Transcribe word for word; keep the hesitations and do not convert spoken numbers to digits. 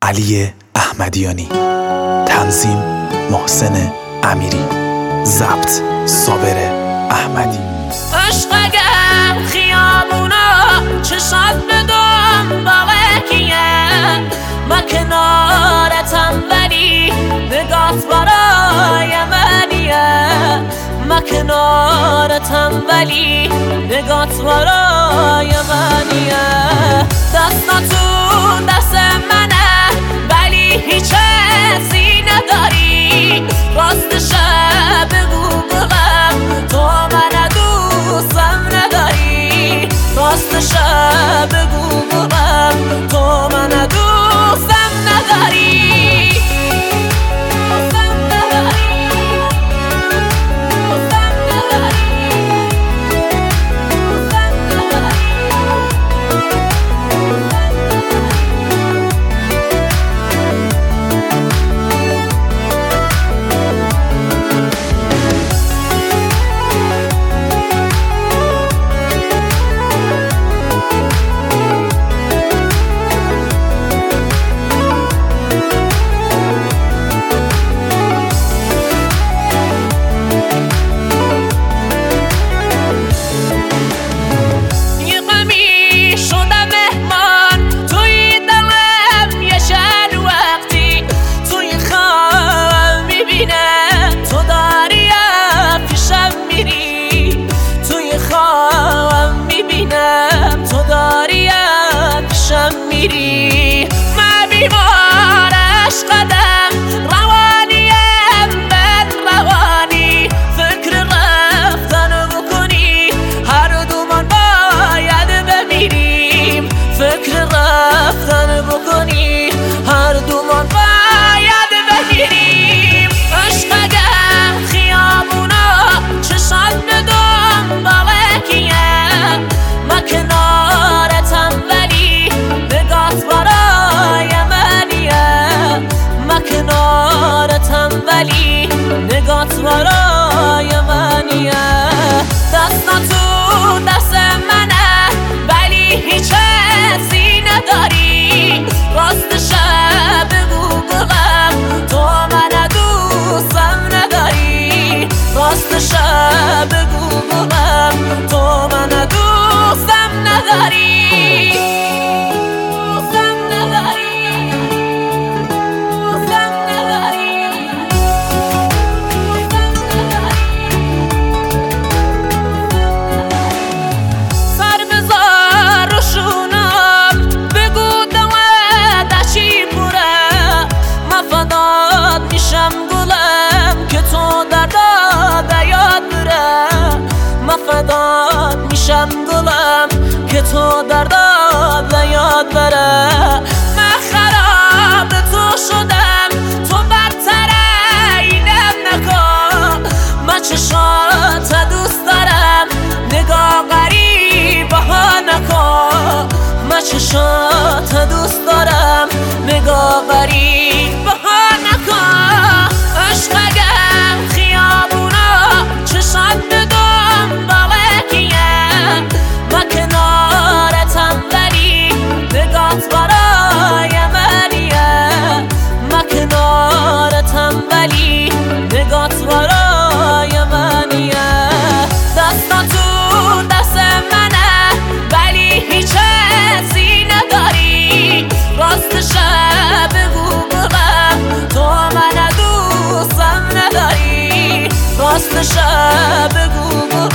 علی احمدیانی، تنظیم محسن امیری، ضبط صابر احمدی. عشق اگر خیابونا چشات به دنبالکیه، من کنارتم ولی نگات برای منیه، من کنارتم ولی نگات برای منیه. دستا تو دست منه ولی هیچ حسی نداری، راستشه بگو بغم تو من دوستم نداری، راستشه بگو بغم تو من دوستم نداری. من بیمار عشقدم، روانیم بد روانی، فکر رفتن بکنی هر دومان باید بمیریم، فکر رفتن بکنی هر دومان باید بمیریم. عشق اگر خیابونا چشات به دنبالکیه، من کنارتم ولی نگات برای منیه، من کنارتم ولی نگات برای منیه. دستا تو دست منه ولی هیچ حسی نداری، راستشه بگو بغم تو من دوستم نداری، راستشه بگو بغم تو من دوستم نداری. فدات میشم گلم که تو در داد یاد بره، من خراب تو شدم تو بدتره اینم نکن، من چشات دوست دارم نگاه غریبه ها نکن، من چشات دوست دارم نگاه غریبه ها نکن. عشق اگر خیابونا چشات به من کنارتم ولی نگات برای منیه، من کنارتم ولی نگات برای منیه. دستا تو دست منه ولی هیچ حسی نداری، راستشه بگو بغم تو من دوستم نداری، راستشه بگو بغم